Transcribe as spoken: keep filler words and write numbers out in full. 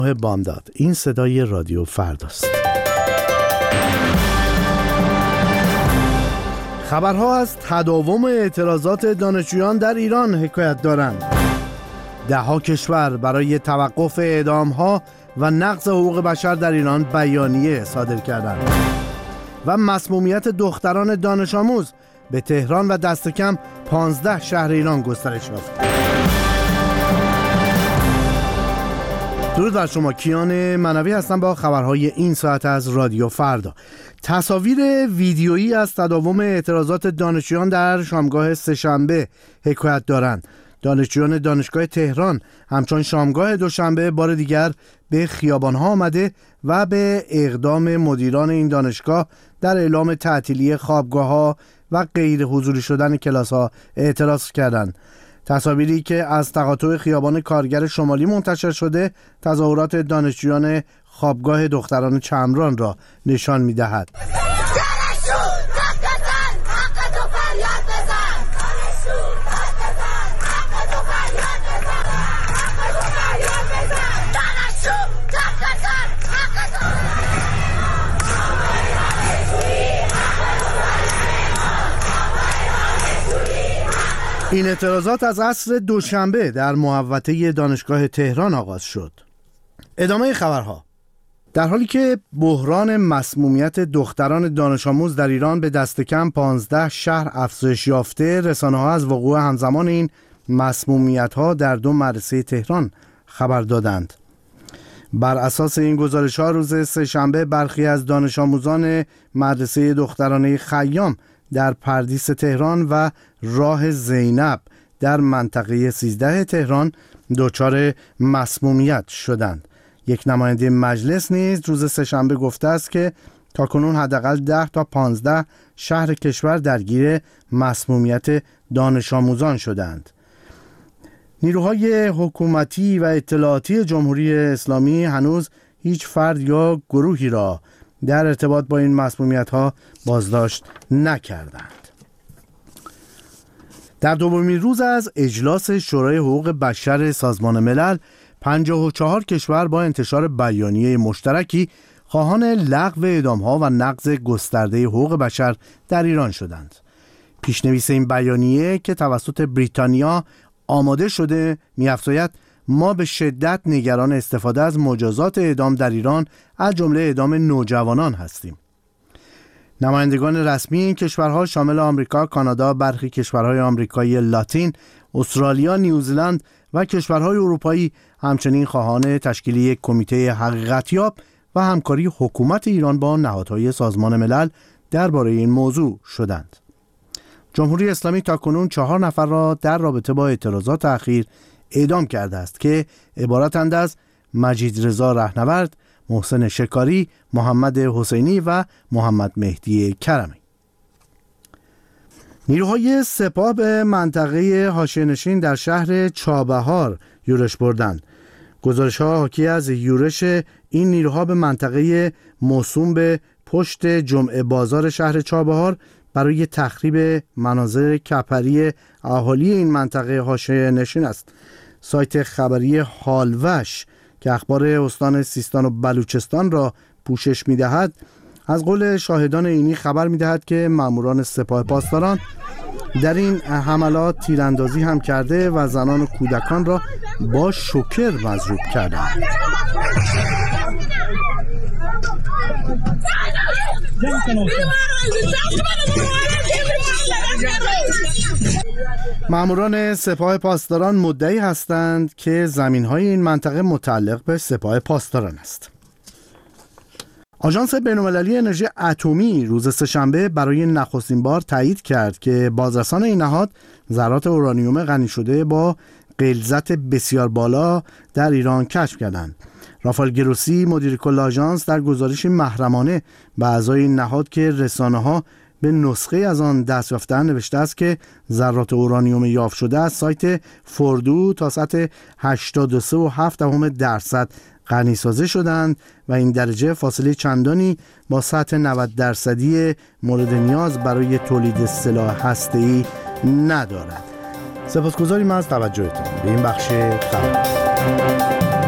بامداد. این صدای رادیو فرداست. خبرها از تداوم اعتراضات دانشجویان در ایران حکایت دارند. ده‌ها کشور برای توقف اعدام‌ها و نقض حقوق بشر در ایران بیانیه صادر کردند و مسمومیت دختران دانش آموز به تهران و دست کم پانزده شهر ایران گسترش یافت. درود بر شما، کیان منوی هستم با خبرهای این ساعت از رادیو فردا. تصاویر ویدیویی از تداوم اعتراضات دانشجویان در شامگاه سه‌شنبه حکایت دارند. دانشجویان دانشگاه تهران همچون شامگاه دوشنبه بار دیگر به خیابان‌ها آمده و به اقدام مدیران این دانشگاه در اعلام تعطیلی خوابگاه‌ها و غیر حضوری شدن کلاس‌ها اعتراض کردند. تصاویری که از تقاطع خیابان کارگر شمالی منتشر شده تظاهرات دانشجویان خوابگاه دختران چمران را نشان می‌دهد. این اعتراضات از عصر دوشنبه در محوطه دانشگاه تهران آغاز شد. ادامه خبرها. در حالی که بحران مسمومیت دختران دانش آموز در ایران به دست کم پانزده شهر افزایش یافته، رسانه‌ها از وقوع همزمان این مسمومیت‌ها در دو مدرسه تهران خبر دادند. بر اساس این گزارش‌ها روز سه‌شنبه برخی از دانش آموزان مدرسه دخترانه خیام در پردیس تهران و راه زینب در منطقه سیزده تهران دچار مسمومیت شدند. یک نماینده مجلس نیز روز سه‌شنبه گفته است که تاکنون حداقل ده تا پانزده شهر کشور درگیر مسمومیت دانش آموزان شدند. نیروهای حکومتی و اطلاعاتی جمهوری اسلامی هنوز هیچ فرد یا گروهی را در ارتباط با این مسمومیت‌ها بازداشت نکردند. در دومین روز از اجلاس شورای حقوق بشر سازمان ملل، پنجاه و چهار کشور با انتشار بیانیه مشترکی خواهان لغو اعدام‌ها و نقض گسترده حقوق بشر در ایران شدند. پیشنویس این بیانیه که توسط بریتانیا آماده شده می‌افزاید ما به شدت نگران استفاده از مجازات اعدام در ایران از جمله اعدام نوجوانان هستیم. نمایندگان رسمی این کشورها شامل آمریکا، کانادا، برخی کشورهای آمریکایی لاتین، استرالیا، نیوزیلند و کشورهای اروپایی همچنین خواهان تشکیل یک کمیته حقیقتیاب و همکاری حکومت ایران با نهادهای سازمان ملل درباره این موضوع شدند. جمهوری اسلامی تاکنون چهار نفر را در رابطه با اعتراضات اخیر اعدام کرده است که عبارتند از مجید رضا رهنورد، محسن شکاری، محمد حسینی و محمد مهدی کرمی. نیروهای سپاه به منطقه حاشیه‌نشین در شهر چابهار یورش بردند. گزارش‌ها حاکی از یورش این نیروها به منطقه موسوم به پشت جمعه بازار شهر چابهار برای تخریب مناظر کپری اهالی این منطقه حاشیه‌نشین است. سایت خبری حالوش که اخبار استان سیستان و بلوچستان را پوشش می‌دهد از قول شاهدان عینی خبر می‌دهد که ماموران سپاه پاسداران در این حملات تیراندازی هم کرده و زنان و کودکان را با شوکر مضروب کردند. ماموران سپاه پاسداران مدعی هستند که زمین‌های این منطقه متعلق به سپاه پاسداران است. آژانس بین‌المللی انرژی اتمی روز سه‌شنبه برای نخستین بار تایید کرد که بازرسان این نهاد ذرات اورانیوم غنی شده با غلظت بسیار بالا در ایران کشف کردند. رافائل گروسی مدیر کل آژانس در گزارشی محرمانه به اعضای این نهاد که رسانه‌ها به نسخه از آن دست یافته‌اند نوشته است که ذرات اورانیوم یافت شده از سایت فوردو تا سطح هشتاد و سه و هفت دهم درصد غنی سازی شدند و این درجه فاصله چندانی با سطح نود درصدی مورد نیاز برای تولید سلاح هسته‌ای ندارد. سپاسگزاریم از توجهتان به این بخش خبر.